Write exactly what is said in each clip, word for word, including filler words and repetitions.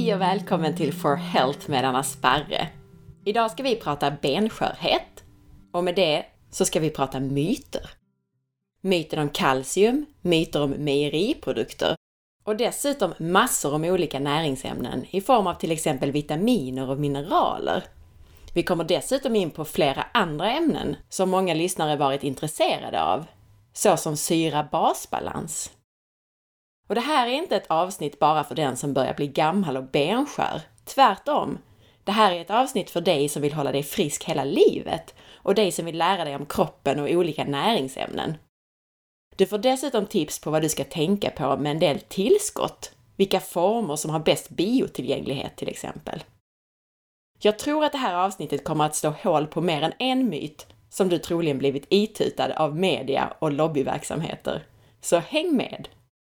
Hej och välkommen till For Health med Anna Sparre. Idag ska vi prata benskörhet och med det så ska vi prata myter. Myter om kalcium, myter om mejeriprodukter och dessutom massor om olika näringsämnen i form av till exempel vitaminer och mineraler. Vi kommer dessutom in på flera andra ämnen som många lyssnare varit intresserade av, såsom syra-basbalans. Och det här är inte ett avsnitt bara för den som börjar bli gammal och benskör. Tvärtom, det här är ett avsnitt för dig som vill hålla dig frisk hela livet och dig som vill lära dig om kroppen och olika näringsämnen. Du får dessutom tips på vad du ska tänka på med en del tillskott, vilka former som har bäst biotillgänglighet till exempel. Jag tror att det här avsnittet kommer att slå hål på mer än en myt som du troligen blivit itutad av media och lobbyverksamheter. Så häng med!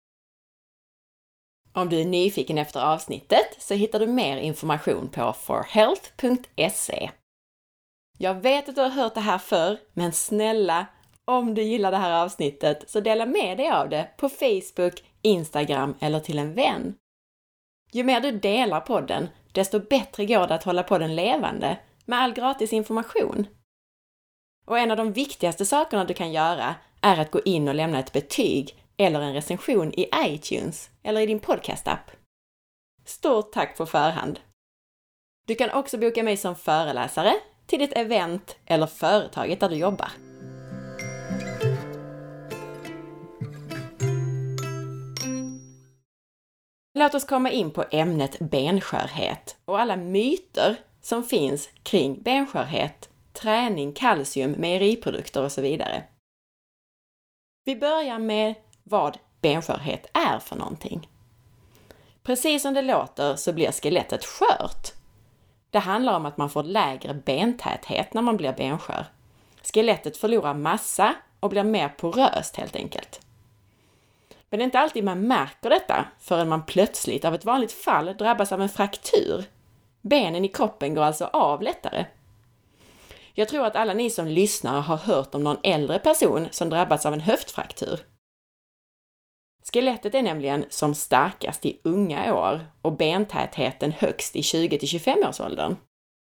Om du är nyfiken efter avsnittet så hittar du mer information på for health punkt se. Jag vet att du har hört det här förr, men snälla, om du gillar det här avsnittet så dela med dig av det på Facebook, Instagram eller till en vän. Ju mer du delar podden, desto bättre går det att hålla podden levande med all gratis information. Och en av de viktigaste sakerna du kan göra är att gå in och lämna ett betyg eller en recension i iTunes eller i din podcast-app. Stort tack på förhand! Du kan också boka mig som föreläsare till ditt event eller företaget där du jobbar. Låt oss komma in på ämnet benskörhet och alla myter som finns kring benskörhet, träning, kalcium, mejeriprodukter och så vidare. Vi börjar med vad benskörhet är för någonting. Precis som det låter så blir skelettet skört. Det handlar om att man får lägre bentäthet när man blir benskör. Skelettet förlorar massa och blir mer poröst helt enkelt. Men det är inte alltid man märker detta förrän man plötsligt av ett vanligt fall drabbas av en fraktur. Benen i kroppen går alltså av lättare. Jag tror att alla ni som lyssnar har hört om någon äldre person som drabbats av en höftfraktur. Skelettet är nämligen som starkast i unga år och bentätheten högst i tjugo till tjugofem års åldern.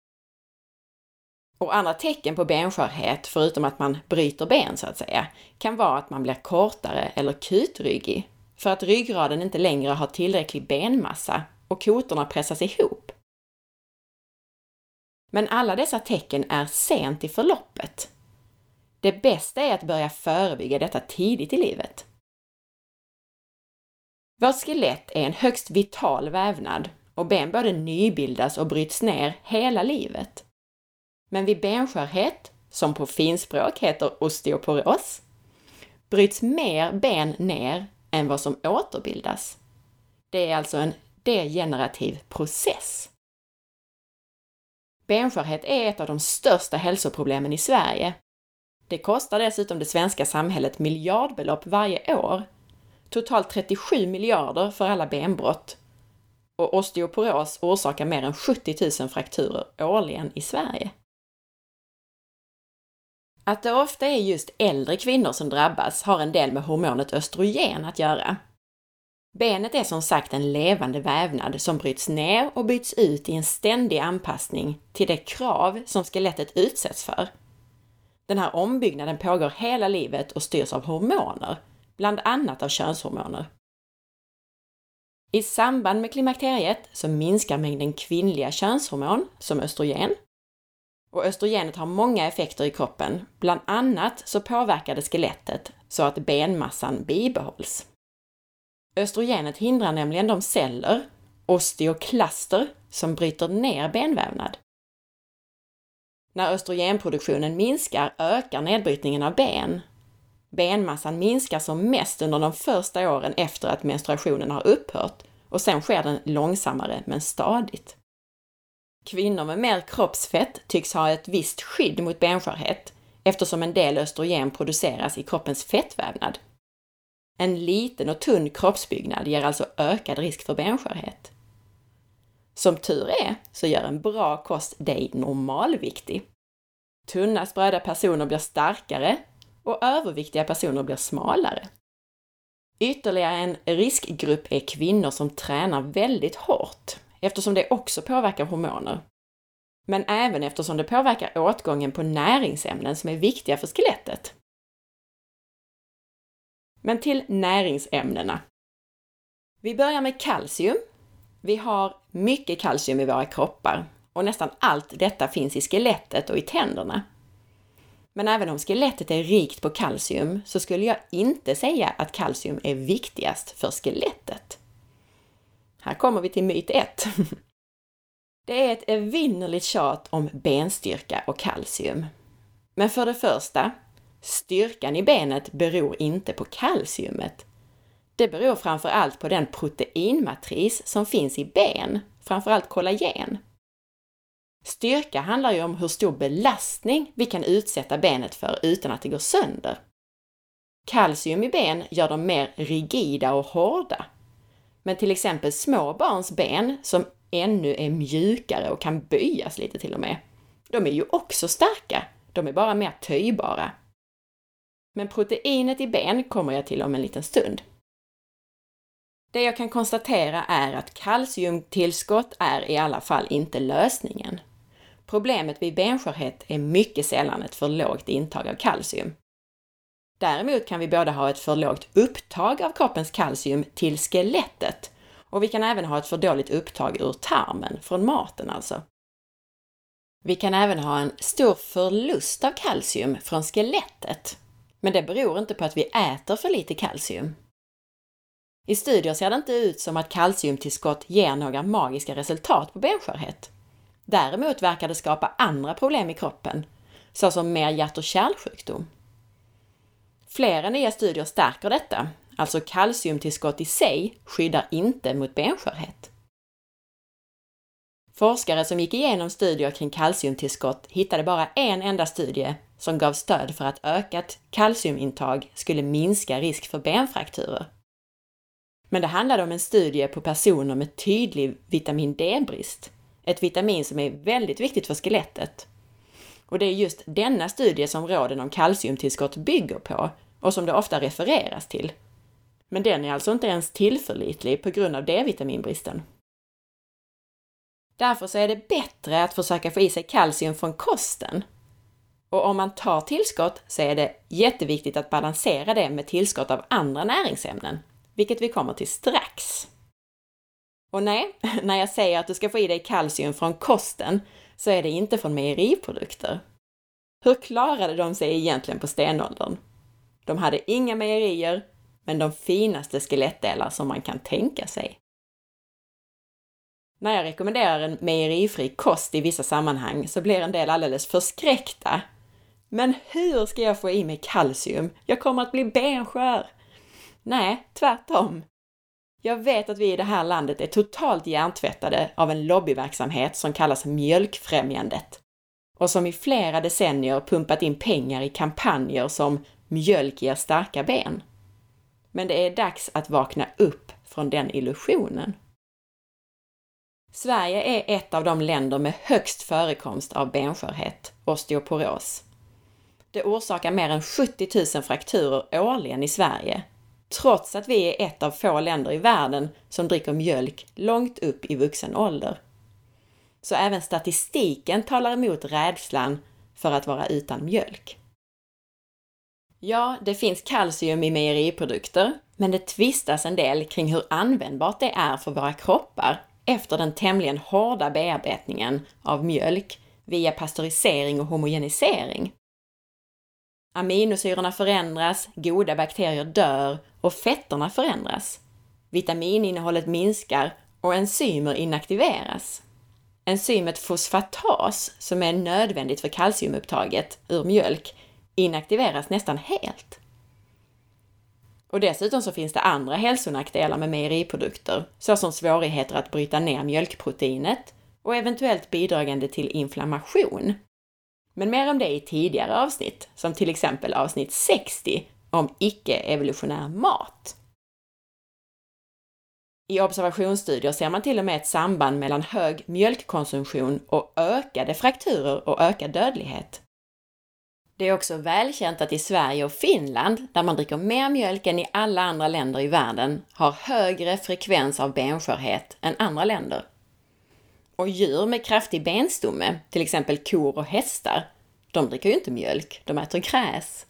Och andra tecken på benskörhet, förutom att man bryter ben så att säga, kan vara att man blir kortare eller kutryggig för att ryggraden inte längre har tillräcklig benmassa och kotorna pressas ihop. Men alla dessa tecken är sent i förloppet. Det bästa är att börja förebygga detta tidigt i livet. Vårt skelett är en högst vital vävnad och ben både nybildas och bryts ner hela livet. Men vid benskörhet, som på finspråk heter osteoporos, bryts mer ben ner än vad som återbildas. Det är alltså en degenerativ process. Benskörhet är ett av de största hälsoproblemen i Sverige. Det kostar dessutom det svenska samhället miljardbelopp varje år. Totalt trettiosju miljarder för alla benbrott. Och osteoporos orsakar mer än sjuttio tusen frakturer årligen i Sverige. Att det ofta är just äldre kvinnor som drabbas har en del med hormonet östrogen att göra. Benet är som sagt en levande vävnad som bryts ner och byts ut i en ständig anpassning till det krav som skelettet utsätts för. Den här ombyggnaden pågår hela livet och styrs av hormoner, bland annat av könshormoner. I samband med klimakteriet så minskar mängden kvinnliga könshormon som östrogen. Och östrogenet har många effekter i kroppen, bland annat så påverkar det skelettet så att benmassan bibehålls. Östrogenet hindrar nämligen de celler, osteoklaster, som bryter ner benvävnad. När östrogenproduktionen minskar ökar nedbrytningen av ben. Benmassan minskar som mest under de första åren efter att menstruationen har upphört och sen sker den långsammare men stadigt. Kvinnor med mer kroppsfett tycks ha ett visst skydd mot benskörhet eftersom en del östrogen produceras i kroppens fettvävnad. En liten och tunn kroppsbyggnad ger alltså ökad risk för benskörhet. Som tur är så gör en bra kost dig normalviktig. Tunna spröda personer blir starkare och överviktiga personer blir smalare. Ytterligare en riskgrupp är kvinnor som tränar väldigt hårt eftersom det också påverkar hormoner. Men även eftersom det påverkar åtgången på näringsämnen som är viktiga för skelettet. Men till näringsämnena. Vi börjar med kalcium. Vi har mycket kalcium i våra kroppar och nästan allt detta finns i skelettet och i tänderna. Men även om skelettet är rikt på kalcium så skulle jag inte säga att kalcium är viktigast för skelettet. Här kommer vi till myt ett. Det är ett evinnerligt tjat om benstyrka och kalcium. Men för det första, styrkan i benet beror inte på kalciumet. Det beror framför allt på den proteinmatris som finns i ben, framförallt kollagen. Styrka handlar ju om hur stor belastning vi kan utsätta benet för utan att det går sönder. Kalcium i ben gör dem mer rigida och hårda. Men till exempel små barns ben som ännu är mjukare och kan böjas lite till och med, de är ju också starka, de är bara mer töjbara. Men proteinet i ben kommer jag till om en liten stund. Det jag kan konstatera är att kalciumtillskott är i alla fall inte lösningen. Problemet vid benskörhet är mycket sällan ett för lågt intag av kalcium. Däremot kan vi både ha ett för lågt upptag av kroppens kalcium till skelettet och vi kan även ha ett för dåligt upptag ur tarmen, från maten alltså. Vi kan även ha en stor förlust av kalcium från skelettet, men det beror inte på att vi äter för lite kalcium. I studier ser det inte ut som att kalciumtillskott ger några magiska resultat på benskörhet. Däremot verkar det skapa andra problem i kroppen, såsom mer hjärt- och kärlsjukdom. Flera nya studier stärker detta, alltså kalciumtillskott i sig skyddar inte mot benskörhet. Forskare som gick igenom studier kring kalciumtillskott hittade bara en enda studie som gav stöd för att ökat kalciumintag skulle minska risk för benfrakturer. Men det handlade om en studie på personer med tydlig vitamin D-brist, ett vitamin som är väldigt viktigt för skelettet. Och det är just denna studie som råden om kalciumtillskott bygger på och som det ofta refereras till. Men den är alltså inte ens tillförlitlig på grund av D-vitaminbristen. Därför så är det bättre att försöka få i sig kalcium från kosten. Och om man tar tillskott så är det jätteviktigt att balansera det med tillskott av andra näringsämnen, vilket vi kommer till strax. Och nej, när jag säger att du ska få i dig kalcium från kosten så är det inte från mejeriprodukter. Hur klarade de sig egentligen på stenåldern? De hade inga mejerier, men de finaste skelettdelar som man kan tänka sig. När jag rekommenderar en mejerifri kost i vissa sammanhang så blir en del alldeles förskräckta. Men hur ska jag få i mig kalcium? Jag kommer att bli benskör. Nej, tvärtom. Jag vet att vi i det här landet är totalt hjärntvättade av en lobbyverksamhet som kallas Mjölkfrämjandet och som i flera decennier pumpat in pengar i kampanjer som mjölk ger starka ben. Men det är dags att vakna upp från den illusionen. Sverige är ett av de länder med högst förekomst av benskörhet, osteoporos. Det orsakar mer än sjuttio tusen frakturer årligen i Sverige, trots att vi är ett av få länder i världen som dricker mjölk långt upp i vuxen ålder. Så även statistiken talar emot rädslan för att vara utan mjölk. Ja, det finns kalcium i mejeriprodukter, men det tvistas en del kring hur användbart det är för våra kroppar efter den tämligen hårda bearbetningen av mjölk via pastörisering och homogenisering. Aminosyrorna förändras, goda bakterier dör och fetterna förändras. Vitamininnehållet minskar och enzymer inaktiveras. Enzymet fosfatas, som är nödvändigt för kalciumupptaget ur mjölk, inaktiveras nästan helt. Och dessutom så finns det andra hälsonackdelar med mejeriprodukter, såsom svårigheter att bryta ner mjölkproteinet och eventuellt bidragande till inflammation. Men mer om det i tidigare avsnitt, som till exempel avsnitt sextio om icke-evolutionär mat. I observationsstudier ser man till och med ett samband mellan hög mjölkkonsumtion och ökade frakturer och ökad dödlighet. Det är också välkänt att i Sverige och Finland, där man dricker mer mjölk än i alla andra länder i världen, har högre frekvens av benskörhet än andra länder. Och djur med kraftig benstomme, till exempel kor och hästar, de dricker ju inte mjölk, de äter gräs.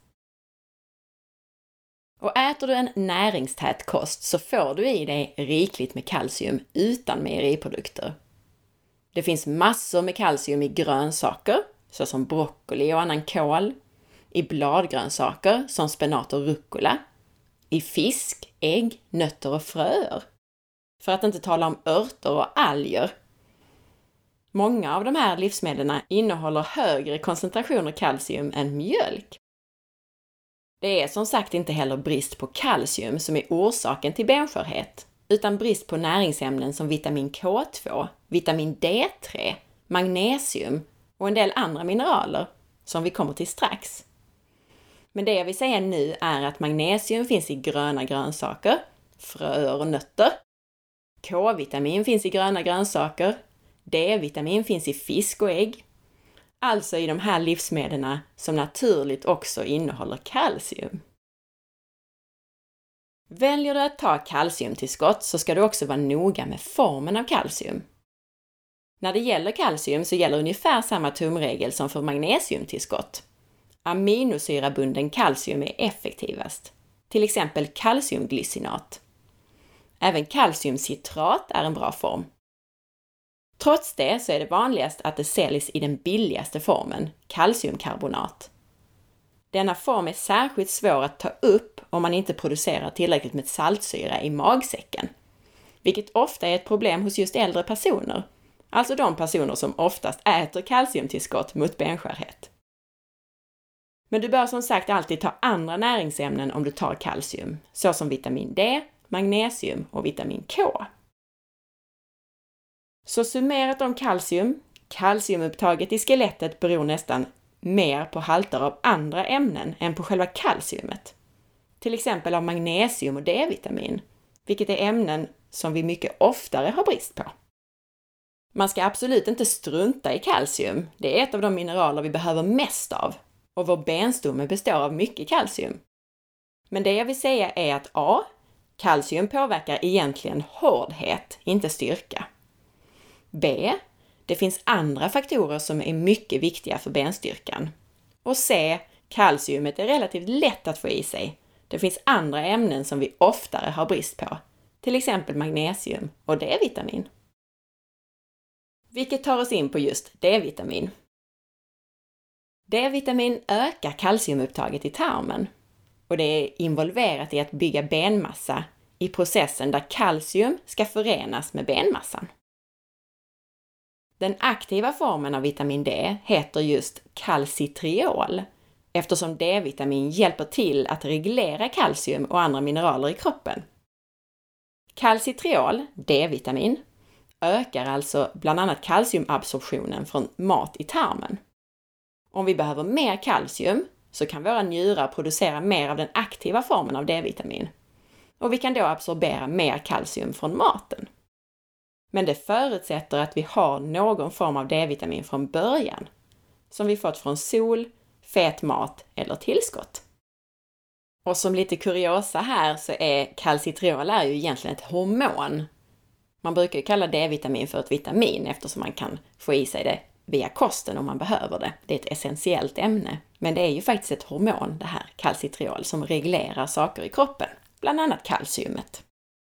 Och äter du en näringstät kost så får du i dig rikligt med kalcium utan mejeriprodukter. Det finns massor med kalcium i grönsaker, såsom broccoli och annan kål, i bladgrönsaker som spenat och rucola, i fisk, ägg, nötter och fröer. För att inte tala om örter och alger. Många av de här livsmedlen innehåller högre koncentrationer kalcium än mjölk. Det är som sagt inte heller brist på kalcium som är orsaken till benskörhet, utan brist på näringsämnen som vitamin K två, vitamin D tre, magnesium och en del andra mineraler som vi kommer till strax. Men det jag vill säga nu är att magnesium finns i gröna grönsaker, fröer och nötter. K-vitamin finns i gröna grönsaker. D-vitamin finns i fisk och ägg. Alltså i de här livsmedlen som naturligt också innehåller kalcium. Väljer du att ta kalciumtillskott så ska du också vara noga med formen av kalcium. När det gäller kalcium så gäller ungefär samma tumregel som för magnesiumtillskott. Aminosyrabunden kalcium är effektivast, till exempel kalciumglycinat. Även kalciumcitrat är en bra form. Trots det så är det vanligast att det säljs i den billigaste formen, kalciumkarbonat. Denna form är särskilt svår att ta upp om man inte producerar tillräckligt med saltsyra i magsäcken, vilket ofta är ett problem hos just äldre personer, alltså de personer som oftast äter kalciumtillskott mot benskörhet. Men du bör som sagt alltid ta andra näringsämnen om du tar kalcium, såsom vitamin D, magnesium och vitamin K. Så summerat om kalcium, kalciumupptaget i skelettet beror nästan mer på halter av andra ämnen än på själva kalciumet. Till exempel av magnesium och D-vitamin, vilket är ämnen som vi mycket oftare har brist på. Man ska absolut inte strunta i kalcium, det är ett av de mineraler vi behöver mest av, och vår benstomme består av mycket kalcium. Men det jag vill säga är att A. Kalcium påverkar egentligen hårdhet, inte styrka. B. Det finns andra faktorer som är mycket viktiga för benstyrkan. Och C. Kalciumet är relativt lätt att få i sig. Det finns andra ämnen som vi oftare har brist på, till exempel magnesium och D-vitamin. Vilket tar oss in på just D-vitamin. D-vitamin ökar kalciumupptaget i tarmen och det är involverat i att bygga benmassa i processen där kalcium ska förenas med benmassan. Den aktiva formen av vitamin D heter just kalcitriol eftersom D-vitamin hjälper till att reglera kalcium och andra mineraler i kroppen. Kalcitriol, D-vitamin, ökar alltså bland annat kalciumabsorptionen från mat i tarmen. Om vi behöver mer kalcium så kan våra njurar producera mer av den aktiva formen av D-vitamin. Och vi kan då absorbera mer kalcium från maten. Men det förutsätter att vi har någon form av D-vitamin från början, som vi fått från sol, fet mat eller tillskott. Och som lite kuriosa här så är kalcitriol är ju egentligen ett hormon. Man brukar ju kalla D-vitamin för ett vitamin eftersom man kan få i sig det via kosten om man behöver det. Det är ett essentiellt ämne. Men det är ju faktiskt ett hormon, det här kalcitriol, som reglerar saker i kroppen. Bland annat kalciumet.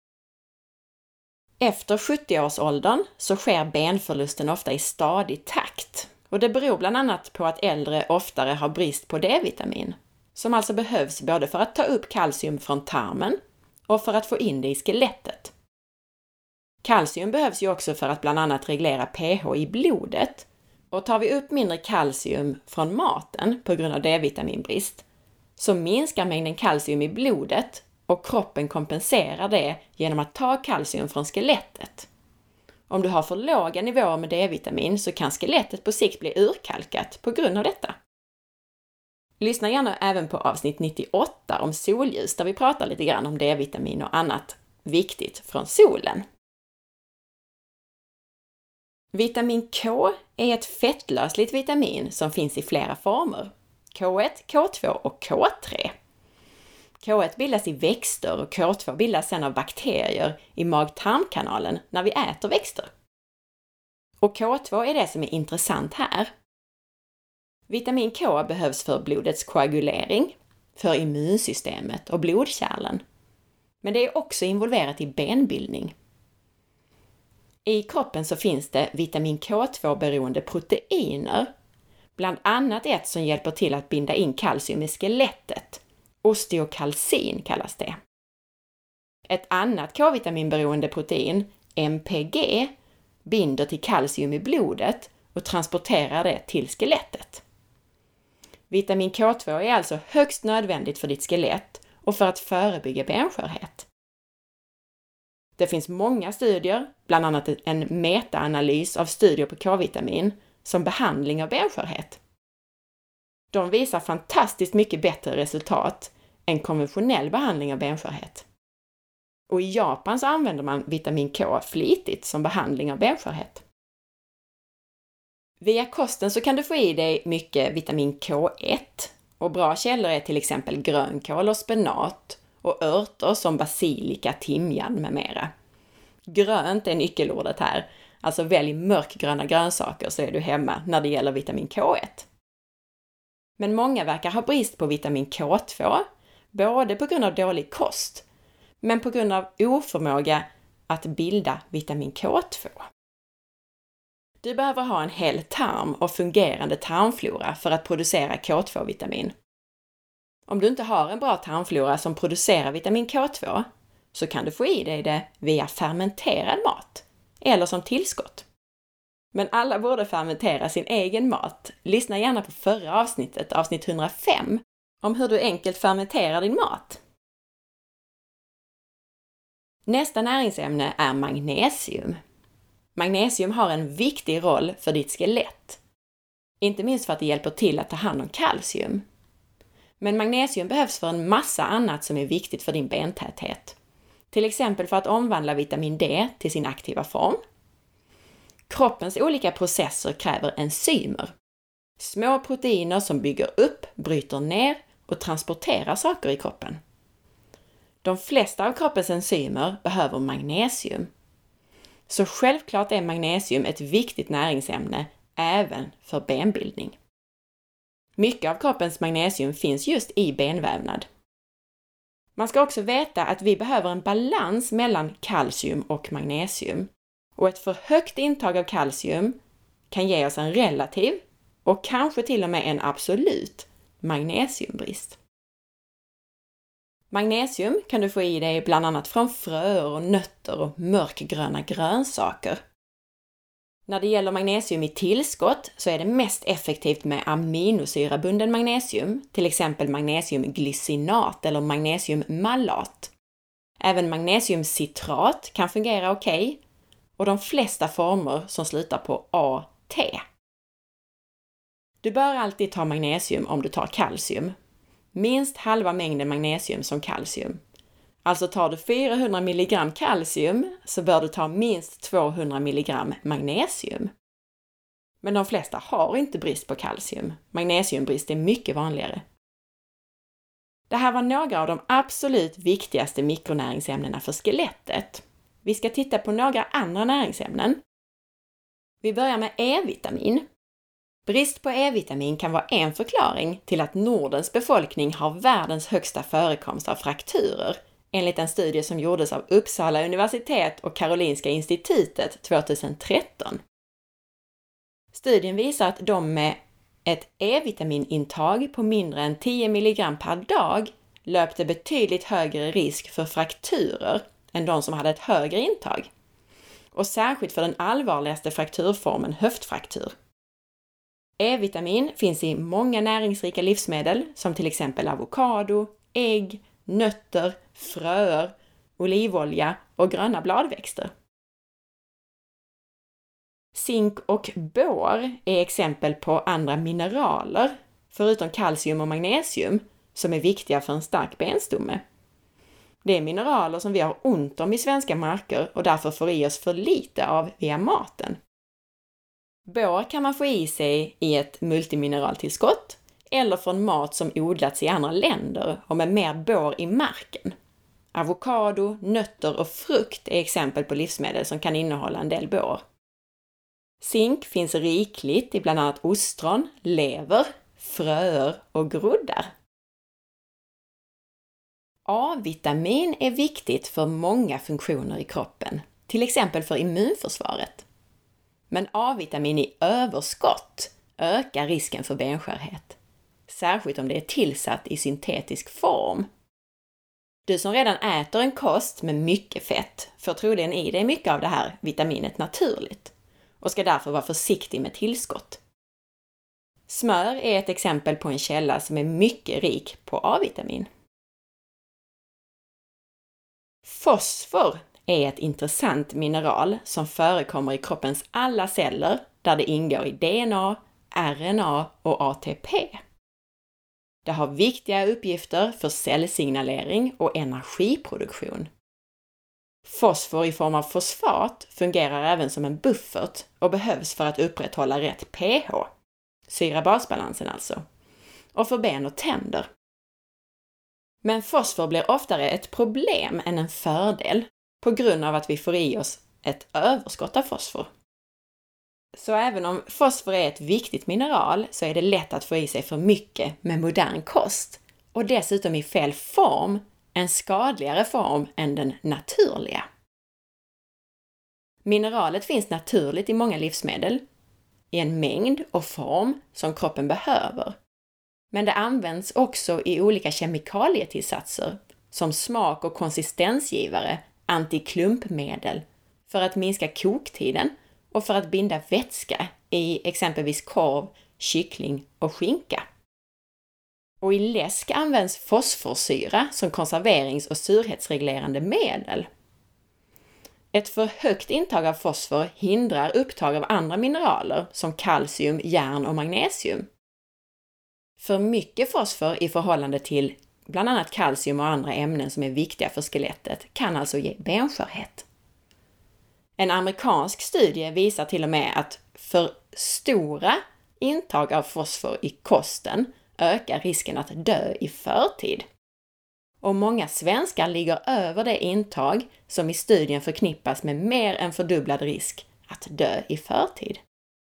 Efter sjuttio-årsåldern så sker benförlusten ofta i stadig takt. Och det beror bland annat på att äldre oftare har brist på D-vitamin. Som alltså behövs både för att ta upp kalcium från tarmen och för att få in det i skelettet. Kalcium behövs ju också för att bland annat reglera pH i blodet. Och tar vi upp mindre kalcium från maten på grund av D-vitaminbrist så minskar mängden kalcium i blodet och kroppen kompenserar det genom att ta kalcium från skelettet. Om du har för låga nivåer med D-vitamin så kan skelettet på sikt bli urkalkat på grund av detta. Lyssna gärna även på avsnitt nittioåtta om solljus där vi pratar lite grann om D-vitamin och annat viktigt från solen. Vitamin K är ett fettlösligt vitamin som finns i flera former. K ett, K två och K tre. K ett bildas i växter och K två bildas sedan av bakterier i mag-tarmkanalen när vi äter växter. Och K två är det som är intressant här. Vitamin K behövs för blodets koagulering, för immunsystemet och blodkärlen. Men det är också involverat i benbildning. I kroppen så finns det vitamin K två-beroende proteiner, bland annat ett som hjälper till att binda in kalcium i skelettet. Osteokalcin kallas det. Ett annat K-vitaminberoende protein, M P G, binder till kalcium i blodet och transporterar det till skelettet. Vitamin K två är alltså högst nödvändigt för ditt skelett och för att förebygga benskörhet. Det finns många studier, bland annat en metaanalys av studier på K-vitamin, som behandling av benskörhet. De visar fantastiskt mycket bättre resultat än konventionell behandling av benskörhet. Och i Japan så använder man vitamin K flitigt som behandling av benskörhet. Via kosten så kan du få i dig mycket vitamin K ett och bra källor är till exempel grönkål och spenat och örter som basilika, timjan med mera. Grönt är nyckelordet här, alltså välj mörkgröna grönsaker så är du hemma när det gäller vitamin K ett. Men många verkar ha brist på vitamin K två, både på grund av dålig kost, men på grund av oförmåga att bilda vitamin K två. Du behöver ha en hel tarm och fungerande tarmflora för att producera K två-vitamin. Om du inte har en bra tarmflora som producerar vitamin K två så kan du få i dig det via fermenterad mat eller som tillskott. Men alla borde fermentera sin egen mat. Lyssna gärna på förra avsnittet, avsnitt hundrafem, om hur du enkelt fermenterar din mat. Nästa näringsämne är magnesium. Magnesium har en viktig roll för ditt skelett. Inte minst för att det hjälper till att ta hand om kalcium. Men magnesium behövs för en massa annat som är viktigt för din bentäthet. Till exempel för att omvandla vitamin D till sin aktiva form. Kroppens olika processer kräver enzymer. Små proteiner som bygger upp, bryter ner och transporterar saker i kroppen. De flesta av kroppens enzymer behöver magnesium. Så självklart är magnesium ett viktigt näringsämne även för benbildning. Mycket av kroppens magnesium finns just i benvävnad. Man ska också veta att vi behöver en balans mellan kalcium och magnesium. Och ett för högt intag av kalcium kan ge oss en relativ och kanske till och med en absolut magnesiumbrist. Magnesium kan du få i dig bland annat från fröer och nötter och mörkgröna grönsaker. När det gäller magnesium i tillskott så är det mest effektivt med aminosyrabunden magnesium, till exempel magnesiumglycinat eller magnesiummalat. Även magnesiumcitrat kan fungera okej och de flesta former som slutar på A T. Du bör alltid ta magnesium om du tar kalcium. Minst halva mängden magnesium som kalcium. Alltså tar du fyrahundra milligram kalcium så bör du ta minst tvåhundra milligram magnesium. Men de flesta har inte brist på kalcium. Magnesiumbrist är mycket vanligare. Det här var några av de absolut viktigaste mikronäringsämnena för skelettet. Vi ska titta på några andra näringsämnen. Vi börjar med E-vitamin. Brist på E-vitamin kan vara en förklaring till att Nordens befolkning har världens högsta förekomst av frakturer, enligt en studie som gjordes av Uppsala universitet och Karolinska institutet tjugohundratretton. Studien visar att de med ett E-vitaminintag på mindre än tio milligram per dag löpte betydligt högre risk för frakturer än de som hade ett högre intag. Och särskilt för den allvarligaste frakturformen höftfraktur. E-vitamin finns i många näringsrika livsmedel som till exempel avokado, ägg, nötter, fröer, olivolja och gröna bladväxter. Zink och bor är exempel på andra mineraler, förutom kalcium och magnesium, som är viktiga för en stark benstomme. Det är mineraler som vi har ont om i svenska marker och därför får i oss för lite av via maten. Bor kan man få i sig i ett multimineraltillskott eller från mat som odlats i andra länder och med mer bor i marken. Avokado, nötter och frukt är exempel på livsmedel som kan innehålla en del bor. Zink finns rikligt i bland annat ostron, lever, fröer och groddar. A-vitamin är viktigt för många funktioner i kroppen, till exempel för immunförsvaret. Men A-vitamin i överskott ökar risken för benskörhet, särskilt om det är tillsatt i syntetisk form. Du som redan äter en kost med mycket fett får troligen i dig mycket av det här vitaminet naturligt och ska därför vara försiktig med tillskott. Smör är ett exempel på en källa som är mycket rik på A-vitamin. Fosfor är ett intressant mineral som förekommer i kroppens alla celler där det ingår i D N A, R N A och A T P. Det har viktiga uppgifter för cellsignalering och energiproduktion. Fosfor i form av fosfat fungerar även som en buffert och behövs för att upprätthålla rätt pH, syra-basbalansen alltså, och för ben och tänder. Men fosfor blir oftare ett problem än en fördel på grund av att vi får i oss ett överskott av fosfor. Så även om fosfor är ett viktigt mineral så är det lätt att få i sig för mycket med modern kost och dessutom i fel form, en skadligare form än den naturliga. Mineralet finns naturligt i många livsmedel, i en mängd och form som kroppen behöver. Men det används också i olika kemikalietillsatser som smak- och konsistensgivare, antiklumpmedel, för att minska koktiden och för att binda vätska i exempelvis korv, kyckling och skinka. Och i läsk används fosforsyra som konserverings- och surhetsreglerande medel. Ett för högt intag av fosfor hindrar upptag av andra mineraler som kalcium, järn och magnesium. För mycket fosfor i förhållande till bland annat kalcium och andra ämnen som är viktiga för skelettet kan alltså ge benskörhet. En amerikansk studie visar till och med att för stora intag av fosfor i kosten ökar risken att dö i förtid. Och många svenskar ligger över det intag som i studien förknippas med mer än fördubblad risk att dö i förtid.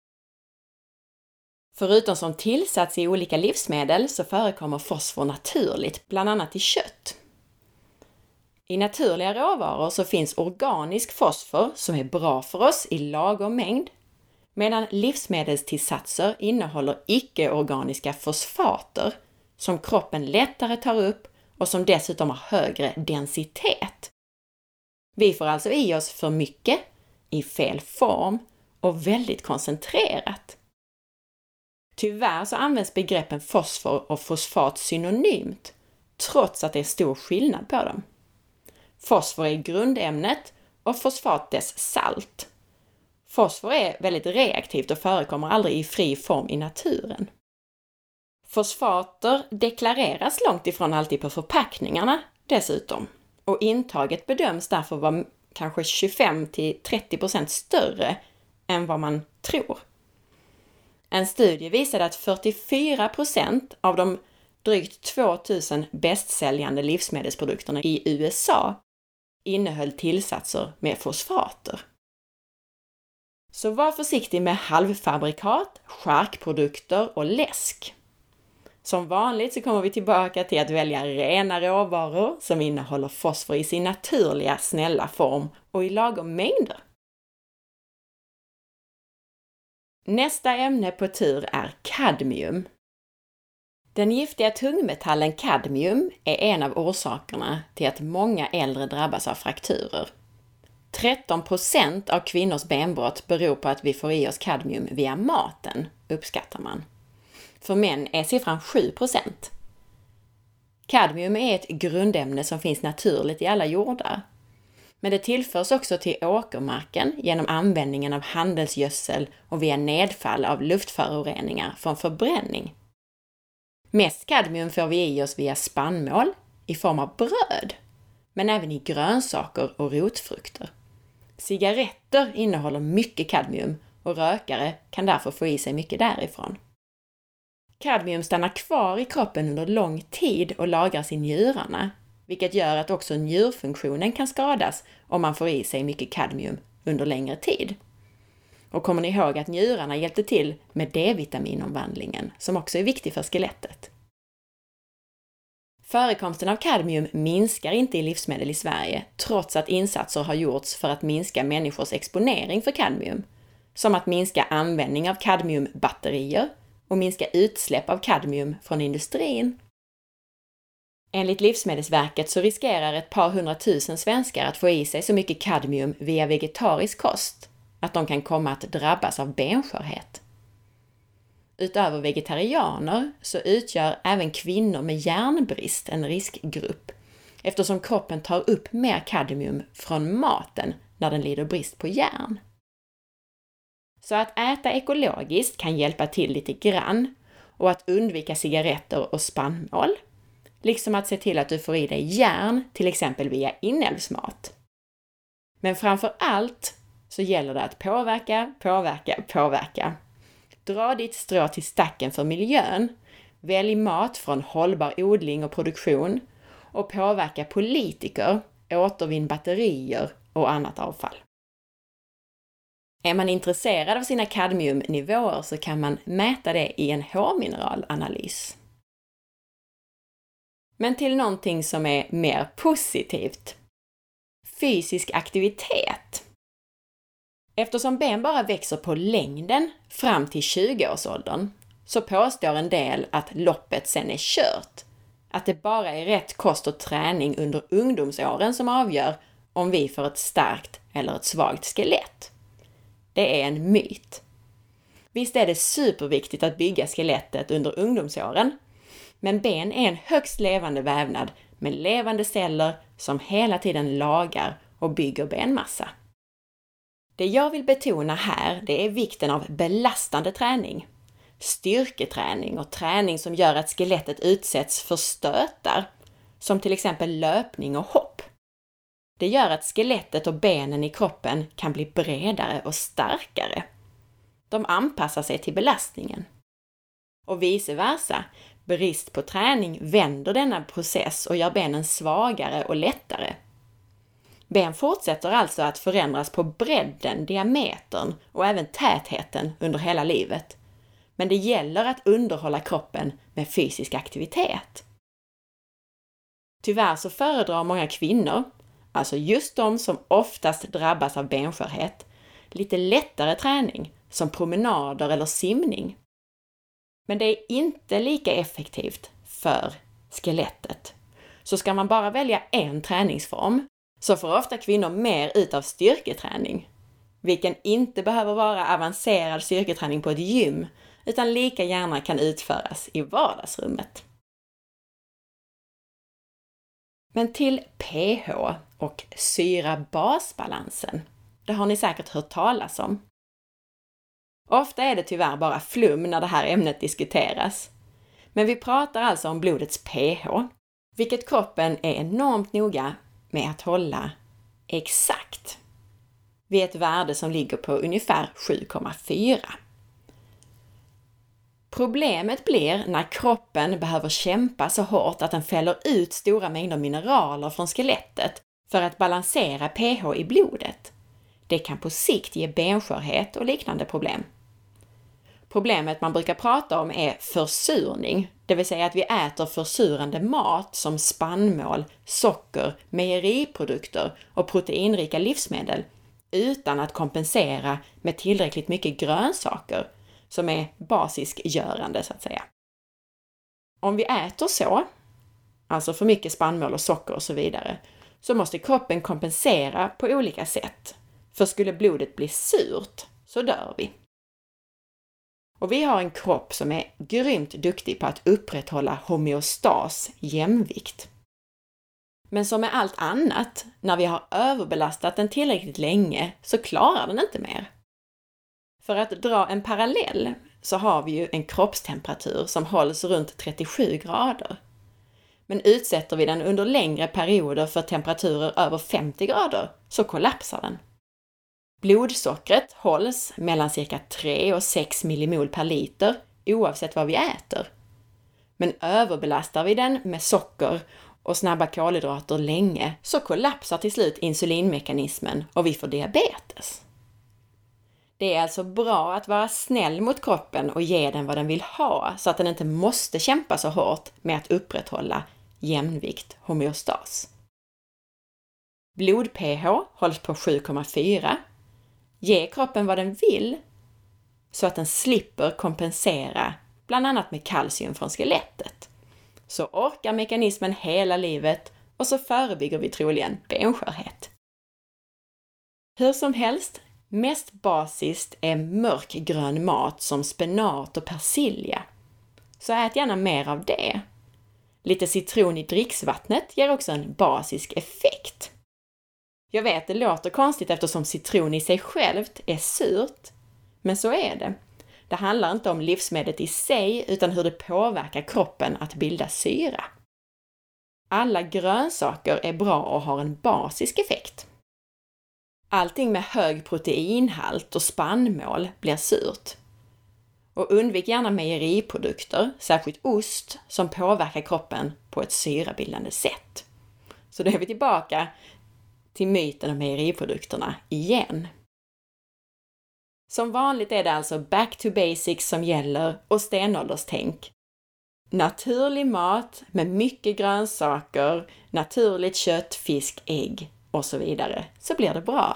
Förutom som tillsats i olika livsmedel så förekommer fosfor naturligt, bland annat i kött. I naturliga råvaror så finns organisk fosfor som är bra för oss i lagom mängd, medan livsmedelstillsatser innehåller icke-organiska fosfater som kroppen lättare tar upp och som dessutom har högre densitet. Vi får alltså i oss för mycket, i fel form och väldigt koncentrerat. Tyvärr så används begreppen fosfor och fosfat synonymt, trots att det är stor skillnad på dem. Fosfor är grundämnet och fosfat dess salt. Fosfor är väldigt reaktivt och förekommer aldrig i fri form i naturen. Fosfater deklareras långt ifrån alltid på förpackningarna dessutom, och intaget bedöms därför vara kanske tjugofem till trettio procent större än vad man tror. En studie visade att fyrtiofyra procent av de drygt tvåtusen bästsäljande livsmedelsprodukterna i U S A innehöll tillsatser med fosfater. Så var försiktig med halvfabrikat, charkprodukter och läsk. Som vanligt så kommer vi tillbaka till att välja rena råvaror som innehåller fosfor i sin naturliga, snälla form och i lagom mängder. Nästa ämne på tur är kadmium. Den giftiga tungmetallen kadmium är en av orsakerna till att många äldre drabbas av frakturer. tretton procent av kvinnors benbrott beror på att vi får i oss kadmium via maten, uppskattar man. För män är siffran sju procent. Kadmium är ett grundämne som finns naturligt i alla jordar. Men det tillförs också till åkermarken genom användningen av handelsgödsel och via nedfall av luftföroreningar från förbränning. Mest kadmium får vi i oss via spannmål i form av bröd, men även i grönsaker och rotfrukter. Cigaretter innehåller mycket kadmium och rökare kan därför få i sig mycket därifrån. Kadmium stannar kvar i kroppen under lång tid och lagras i njurarna, vilket gör att också njurfunktionen kan skadas om man får i sig mycket kadmium under längre tid. Och kommer ni ihåg att njurarna hjälpte till med D-vitaminomvandlingen som också är viktig för skelettet? Förekomsten av kadmium minskar inte i livsmedel i Sverige trots att insatser har gjorts för att minska människors exponering för kadmium, som att minska användning av kadmiumbatterier och minska utsläpp av kadmium från industrin. Enligt Livsmedelsverket så riskerar ett par hundratusen svenskar att få i sig så mycket kadmium via vegetarisk kost att de kan komma att drabbas av benskörhet. Utöver vegetarianer så utgör även kvinnor med järnbrist en riskgrupp eftersom kroppen tar upp mer kadmium från maten när den lider brist på järn. Så att äta ekologiskt kan hjälpa till lite grann och att undvika cigaretter och spannmål, liksom att se till att du får i dig järn till exempel via inälvsmat. Men framför allt så gäller det att påverka, påverka, påverka. Dra ditt strå till stacken för miljön, välj mat från hållbar odling och produktion och påverka politiker, återvinn batterier och annat avfall. Är man intresserad av sina kadmiumnivåer så kan man mäta det i en hårmineralanalys. Men till någonting som är mer positivt. Fysisk aktivitet. Eftersom ben bara växer på längden fram till tjugo-årsåldern så påstår en del att loppet sen är kört. Att det bara är rätt kost och träning under ungdomsåren som avgör om vi får ett starkt eller ett svagt skelett. Det är en myt. Visst är det superviktigt att bygga skelettet under ungdomsåren, men ben är en högst levande vävnad med levande celler som hela tiden lagar och bygger benmassa. Det jag vill betona här, det är vikten av belastande träning. Styrketräning och träning som gör att skelettet utsätts för stötar, som till exempel löpning och hopp. Det gör att skelettet och benen i kroppen kan bli bredare och starkare. De anpassar sig till belastningen. Och vice versa, brist på träning vänder denna process och gör benen svagare och lättare. Ben fortsätter alltså att förändras på bredden, diametern och även tätheten under hela livet. Men det gäller att underhålla kroppen med fysisk aktivitet. Tyvärr så föredrar många kvinnor, alltså just de som oftast drabbas av benskörhet, lite lättare träning som promenader eller simning. Men det är inte lika effektivt för skelettet. Så ska man bara välja en träningsform så får ofta kvinnor mer ut av styrketräning, vilken inte behöver vara avancerad styrketräning på ett gym utan lika gärna kan utföras i vardagsrummet. Men till pH och syra-basbalansen, det har ni säkert hört talas om. Ofta är det tyvärr bara flum när det här ämnet diskuteras. Men vi pratar alltså om blodets pH, vilket kroppen är enormt noga med att hålla exakt vid ett värde som ligger på ungefär sju komma fyra. Problemet blir när kroppen behöver kämpa så hårt att den fäller ut stora mängder mineraler från skelettet för att balansera pH i blodet. Det kan på sikt ge benskörhet och liknande problem. Problemet man brukar prata om är försurning, det vill säga att vi äter försurande mat som spannmål, socker, mejeriprodukter och proteinrika livsmedel utan att kompensera med tillräckligt mycket grönsaker som är basiskgörande så att säga. Om vi äter så, alltså för mycket spannmål och socker och så vidare, så måste kroppen kompensera på olika sätt. För skulle blodet bli surt så dör vi. Och vi har en kropp som är grymt duktig på att upprätthålla homeostas, jämvikt. Men som med allt annat, när vi har överbelastat den tillräckligt länge så klarar den inte mer. För att dra en parallell så har vi ju en kroppstemperatur som hålls runt trettiosju grader. Men utsätter vi den under längre perioder för temperaturer över femtio grader så kollapsar den. Blodsockret hålls mellan cirka tre och sex millimol per liter oavsett vad vi äter. Men överbelastar vi den med socker och snabba kolhydrater länge så kollapsar till slut insulinmekanismen och vi får diabetes. Det är alltså bra att vara snäll mot kroppen och ge den vad den vill ha så att den inte måste kämpa så hårt med att upprätthålla jämvikt, homeostas. Blod-pH hålls på sju komma fyra. Ge kroppen vad den vill så att den slipper kompensera bland annat med kalcium från skelettet. Så orkar mekanismen hela livet och så förebygger vi troligen benskörhet. Hur som helst, mest basiskt är mörkgrön mat som spenat och persilja. Så ät gärna mer av det. Lite citron i dricksvattnet ger också en basisk effekt. Jag vet, det låter konstigt eftersom citron i sig självt är surt, men så är det. Det handlar inte om livsmedlet i sig utan hur det påverkar kroppen att bilda syra. Alla grönsaker är bra och har en basisk effekt. Allting med hög proteinhalt och spannmål blir surt. Och undvik gärna mejeriprodukter, särskilt ost, som påverkar kroppen på ett syrabildande sätt. Så då är vi tillbaka till myten om mejeriprodukterna igen. Som vanligt är det alltså back to basics som gäller och stenålderstänk. Naturlig mat med mycket grönsaker, naturligt kött, fisk, ägg och så vidare, så blir det bra.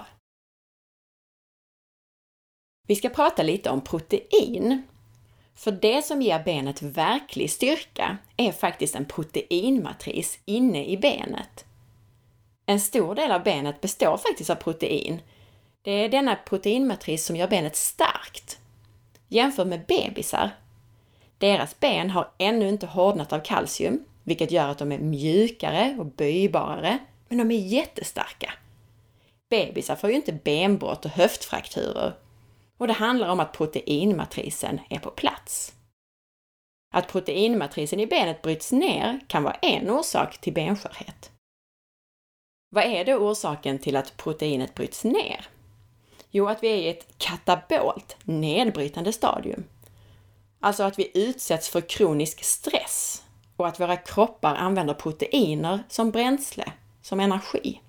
Vi ska prata lite om protein. För det som ger benet verklig styrka är faktiskt en proteinmatris inne i benet. En stor del av benet består faktiskt av protein. Det är denna proteinmatris som gör benet starkt. Jämför med bebisar. Deras ben har ännu inte hårdnat av kalcium, vilket gör att de är mjukare och böjbarare, men de är jättestarka. Bebisar får ju inte benbrott och höftfrakturer. Och det handlar om att proteinmatrisen är på plats. Att proteinmatrisen i benet bryts ner kan vara en orsak till benskörhet. Vad är då orsaken till att proteinet bryts ner? Jo, att vi är i ett katabolt, nedbrytande stadium. Alltså att vi utsätts för kronisk stress och att våra kroppar använder proteiner som bränsle, som energi.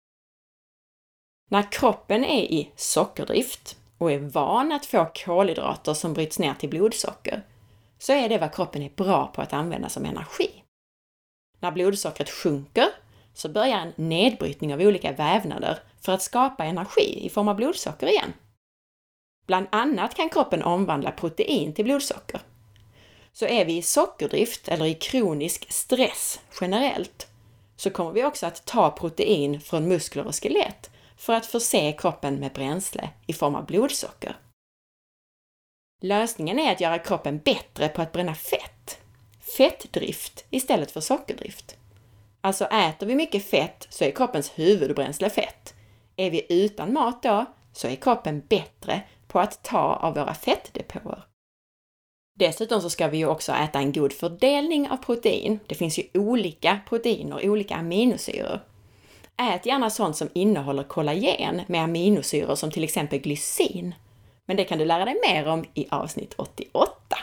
När kroppen är i sockerdrift och är van att få kolhydrater som bryts ner till blodsocker, så är det vad kroppen är bra på att använda som energi. När blodsockret sjunker så börjar en nedbrytning av olika vävnader för att skapa energi i form av blodsocker igen. Bland annat kan kroppen omvandla protein till blodsocker. Så är vi i sockerdrift eller i kronisk stress generellt, så kommer vi också att ta protein från muskler och skelett för att förse kroppen med bränsle i form av blodsocker. Lösningen är att göra kroppen bättre på att bränna fett. Fettdrift istället för sockerdrift. Alltså äter vi mycket fett så är kroppens huvudbränsle fett. Är vi utan mat då så är kroppen bättre på att ta av våra fettdepåer. Dessutom så ska vi ju också äta en god fördelning av protein. Det finns ju olika proteiner, olika aminosyror. Ät gärna sånt som innehåller kollagen med aminosyror som till exempel glycin. Men det kan du lära dig mer om i avsnitt åttioåtta.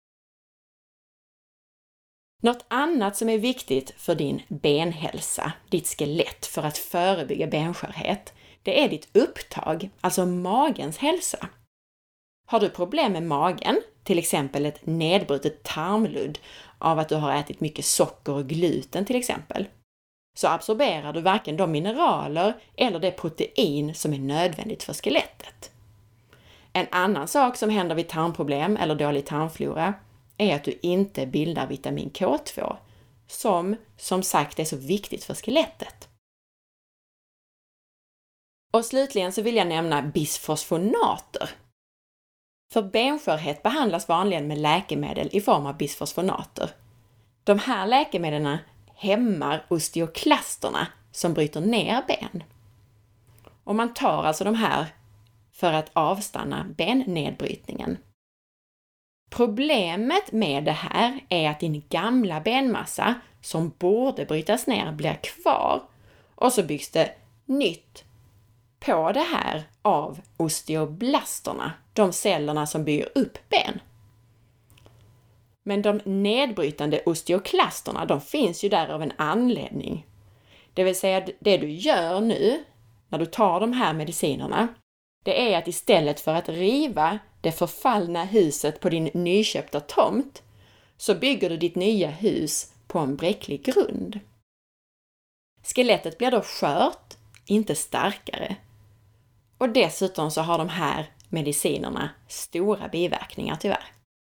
Något annat som är viktigt för din benhälsa, ditt skelett för att förebygga benskörhet, det är ditt upptag, alltså magens hälsa. Har du problem med magen, till exempel ett nedbrutet tarmludd av att du har ätit mycket socker och gluten till exempel, så absorberar du varken de mineraler eller det protein som är nödvändigt för skelettet. En annan sak som händer vid tarmproblem eller dålig tarmflora är att du inte bildar vitamin K två, som som sagt är så viktigt för skelettet. Och slutligen så vill jag nämna bisfosfonater. För benskörhet behandlas vanligen med läkemedel i form av bisfosfonater. De här läkemedlen hämmar osteoklasterna som bryter ner ben. Och man tar alltså de här för att avstanna bennedbrytningen. Problemet med det här är att din gamla benmassa som borde brytas ner blir kvar och så byggs det nytt på det här av osteoblasterna, de cellerna som bygger upp ben. Men de nedbrytande osteoklasterna, de finns ju där av en anledning. Det vill säga det du gör nu när du tar de här medicinerna, det är att istället för att riva det förfallna huset på din nyköpta tomt så bygger du ditt nya hus på en bräcklig grund. Skelettet blir då skört, inte starkare. Och dessutom så har de här medicinerna stora biverkningar tyvärr.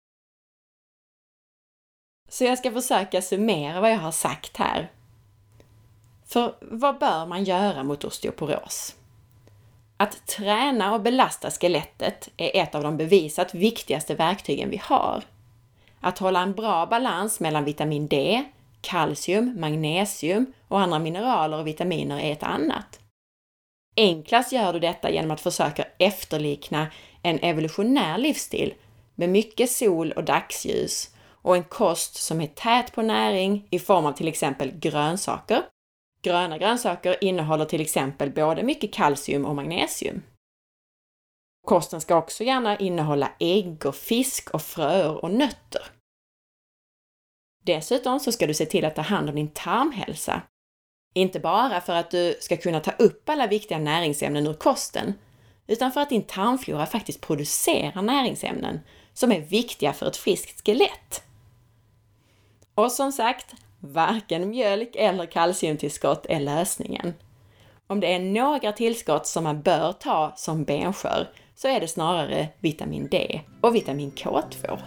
Så jag ska försöka summera vad jag har sagt här. För vad bör man göra mot osteoporos? Att träna och belasta skelettet är ett av de bevisat viktigaste verktygen vi har. Att hålla en bra balans mellan vitamin D, kalcium, magnesium och andra mineraler och vitaminer är ett annat. Enklast gör du detta genom att försöka efterlikna en evolutionär livsstil med mycket sol- och dagsljus och en kost som är tät på näring i form av till exempel grönsaker. Gröna grönsaker innehåller till exempel både mycket kalcium och magnesium. Kosten ska också gärna innehålla ägg och fisk och fröer och nötter. Dessutom så ska du se till att ta hand om din tarmhälsa. Inte bara för att du ska kunna ta upp alla viktiga näringsämnen ur kosten, utan för att din tarmflora faktiskt producerar näringsämnen som är viktiga för ett friskt skelett. Och som sagt, varken mjölk eller kalciumtillskott är lösningen. Om det är några tillskott som man bör ta som benskör så är det snarare vitamin D och vitamin K två.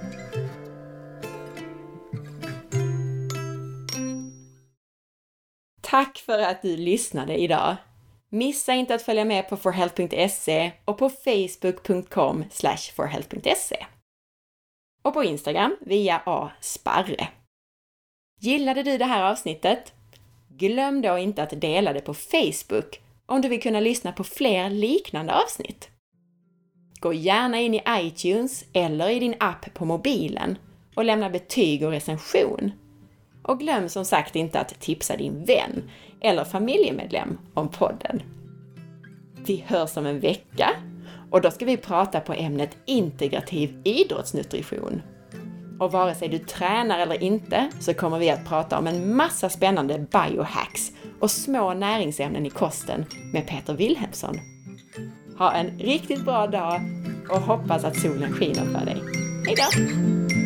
Tack för att du lyssnade idag. Missa inte att följa med på forhealth punkt se och på facebook punkt com slash forhealth punkt se. Och på Instagram via asparre. Gillade du det här avsnittet? Glöm då inte att dela det på Facebook om du vill kunna lyssna på fler liknande avsnitt. Gå gärna in i iTunes eller i din app på mobilen och lämna betyg och recension. Och glöm som sagt inte att tipsa din vän eller familjemedlem om podden. Vi hörs om en vecka och då ska vi prata på ämnet integrativ idrottsnutrition. Och vare sig du tränar eller inte så kommer vi att prata om en massa spännande biohacks och små näringsämnen i kosten med Peter Wilhelmsson. Ha en riktigt bra dag och hoppas att solen skiner för dig. Hej då!